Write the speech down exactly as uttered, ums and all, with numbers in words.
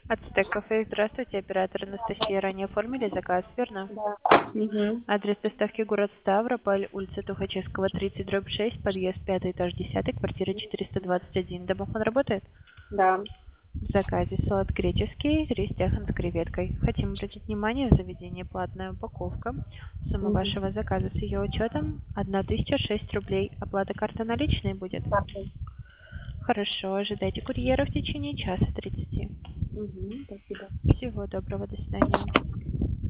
Ацтек кафе. Здравствуйте, оператор Анастасия. Ранее оформили заказ, верно? Да. Угу. Адрес доставки город Ставрополь, улица Тухачевского, тридцать, дробь шесть, подъезд пятый, этаж десятый, квартира четыреста двадцать один. Домофон работает? Да. В заказе салат греческий, рис тяхан с креветкой. Хотим обратить внимание, в заведении платная упаковка. Сумма Угу. вашего заказа с ее учетом тысяча шесть рублей. Оплата карта наличной будет? Хорошо, ожидайте курьера в течение часа тридцати. Угу. Спасибо. Всего доброго, до свидания.